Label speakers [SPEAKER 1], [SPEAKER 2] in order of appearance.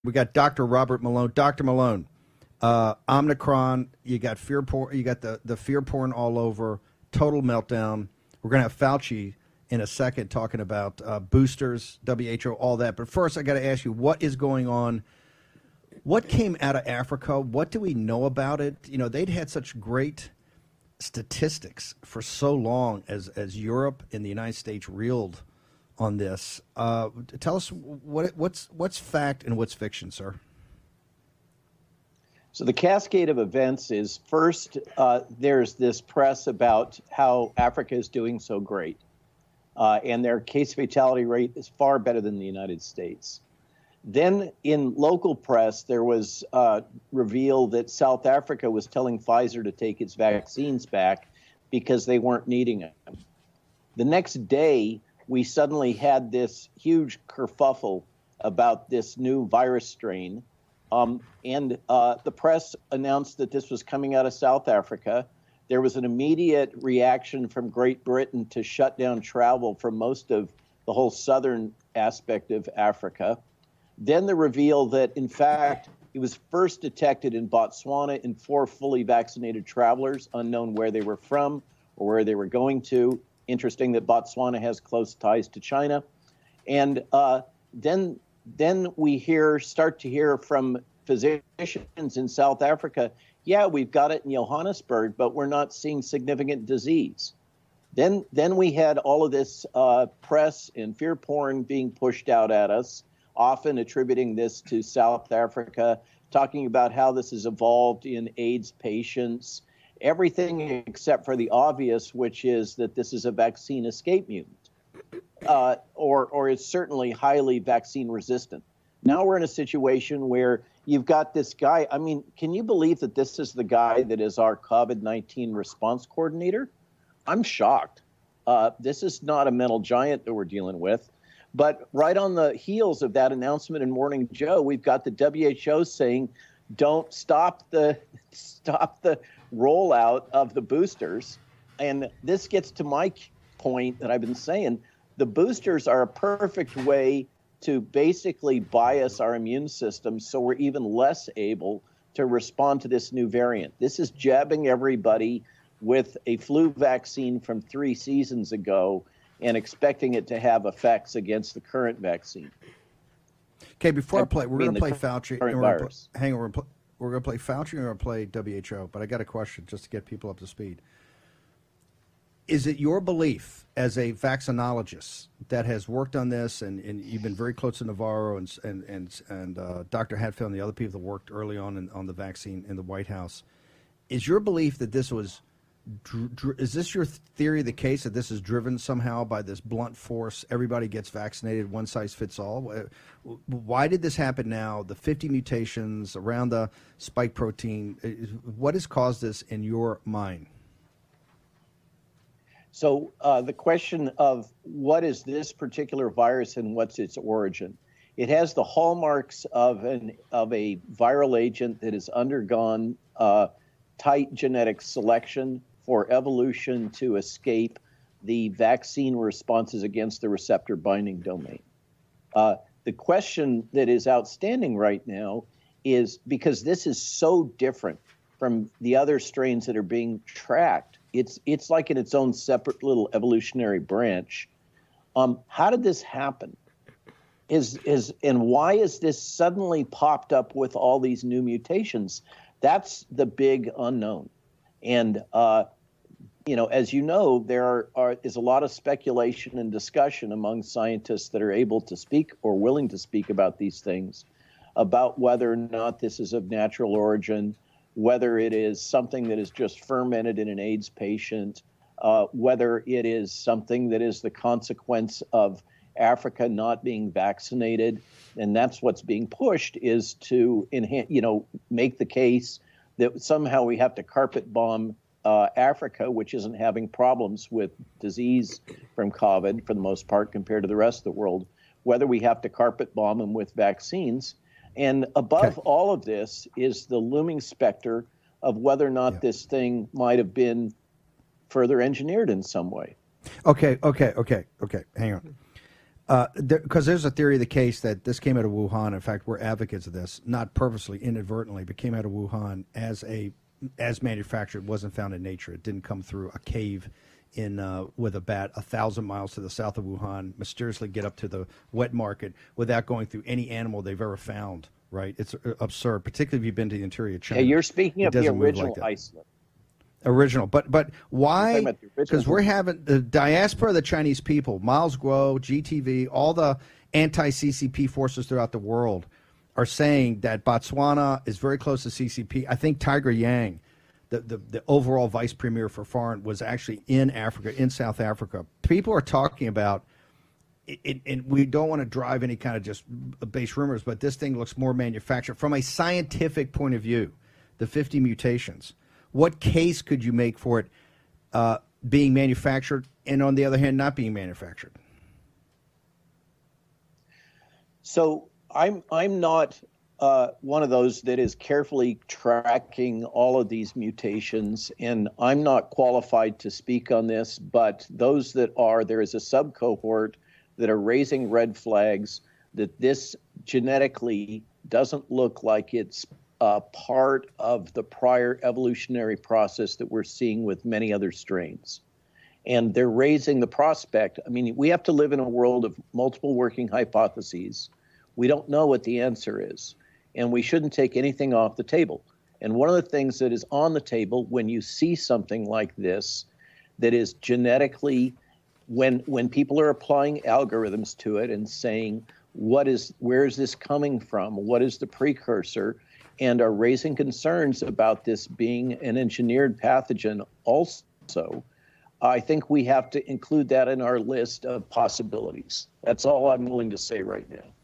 [SPEAKER 1] We got Dr. Robert Malone. Dr. Malone, Omicron, you got fear porn, you got the fear porn all over, total meltdown. We're going to have Fauci in a second talking about boosters, WHO, all that. But first, I got to ask you, what is going on? What came out of Africa? What do we know about it? You know, they'd had such great statistics for so long as Europe and the United States reeled on this. Tell us what's fact and what's fiction, sir.
[SPEAKER 2] So the cascade of events is first, there's this press about how Africa is doing so great. And their case fatality rate is far better than the United States. Then in local press, there was revealed that South Africa was telling Pfizer to take its vaccines back because they weren't needing them. The next day, we suddenly had this huge kerfuffle about this new virus strain. And the press announced that this was coming out of South Africa. There was an immediate reaction from Great Britain to shut down travel for most of the whole southern aspect of Africa. Then the reveal that, in fact, it was first detected in Botswana in 4 fully vaccinated travelers, unknown where they were from or where they were going to. Interesting that Botswana has close ties to China. And then we start to hear from physicians in South Africa, yeah, we've got it in Johannesburg, but we're not seeing significant disease. Then we had all of this press and fear porn being pushed out at us, often attributing this to South Africa, talking about how this has evolved in AIDS patients, everything except for the obvious, which is that this is a vaccine escape mutant, or is certainly highly vaccine resistant. Now we're in a situation where you've got this guy. I mean, can you believe that this is the guy that is our COVID-19 response coordinator? I'm shocked. This is not a mental giant that we're dealing with. But right on the heels of that announcement in Morning Joe, we've got the WHO saying, don't stop the rollout of the boosters. And this gets to my point that I've been saying. The boosters are a perfect way to basically bias our immune system so we're even less able to respond to this new variant. This is jabbing everybody with a flu vaccine from 3 seasons ago and expecting it to have effects against the current vaccine.
[SPEAKER 1] Okay, before I play, we're going to play Fauci.
[SPEAKER 2] Hang
[SPEAKER 1] on, we're going to play Fauci and we're going to play WHO, but I got a question just to get people up to speed. Is it your belief as a vaccinologist that has worked on this, and you've been very close to Navarro and Dr. Hatfield and the other people that worked early on the vaccine in the White House, is your belief that this was is this your theory of the case, that this is driven somehow by this blunt force, everybody gets vaccinated, one size fits all? Why did this happen now? The 50 mutations around the spike protein, what has caused this in your mind?
[SPEAKER 2] So the question of what is this particular virus and what's its origin? It has the hallmarks of a viral agent that has undergone tight genetic selection for evolution to escape the vaccine responses against the receptor binding domain. The question that is outstanding right now is, because this is so different from the other strains that are being tracked, it's like in its own separate little evolutionary branch. How did this happen? And why is this suddenly popped up with all these new mutations? That's the big unknown. And, as you know, there is a lot of speculation and discussion among scientists that are able to speak or willing to speak about these things, about whether or not this is of natural origin, whether it is something that is just fermented in an AIDS patient, whether it is something that is the consequence of Africa not being vaccinated. And that's what's being pushed, is to make the case that somehow we have to carpet bomb Africa, which isn't having problems with disease from COVID for the most part compared to the rest of the world, whether we have to carpet bomb them with vaccines. And above all of this is the looming specter of whether or not this thing might have been further engineered in some way.
[SPEAKER 1] Okay. Hang Because there's a theory of the case that this came out of Wuhan. In fact, we're advocates of this, not purposely, inadvertently, but came out of Wuhan as manufactured. It wasn't found in nature. It didn't come through a cave with a bat 1,000 miles to the south of Wuhan, mysteriously get up to the wet market without going through any animal they've ever found. Right? It's absurd, particularly if you've been to the interior of China.
[SPEAKER 2] Yeah, you're speaking of the original
[SPEAKER 1] like
[SPEAKER 2] isolate.
[SPEAKER 1] Original, but why? Because we're having the diaspora of the Chinese people, Miles Guo, GTV, all the anti-CCP forces throughout the world are saying that Botswana is very close to CCP. I think Tiger Yang, the overall vice premier for foreign, was actually in Africa, in South Africa. People are talking about it, and we don't want to drive any kind of just base rumors, but this thing looks more manufactured. From a scientific point of view, the 50 mutations, what case could you make for it being manufactured and, on the other hand, not being manufactured?
[SPEAKER 2] So I'm not one of those that is carefully tracking all of these mutations, and I'm not qualified to speak on this, but those that are, there is a sub-cohort that are raising red flags that this genetically doesn't look like it's part of the prior evolutionary process that we're seeing with many other strains. And they're raising the prospect. I mean, we have to live in a world of multiple working hypotheses. We don't know what the answer is, and we shouldn't take anything off the table. And one of the things that is on the table when you see something like this that is genetically, when people are applying algorithms to it and saying, where is this coming from? What is the precursor? And are raising concerns about this being an engineered pathogen also, I think we have to include that in our list of possibilities. That's all I'm willing to say right now.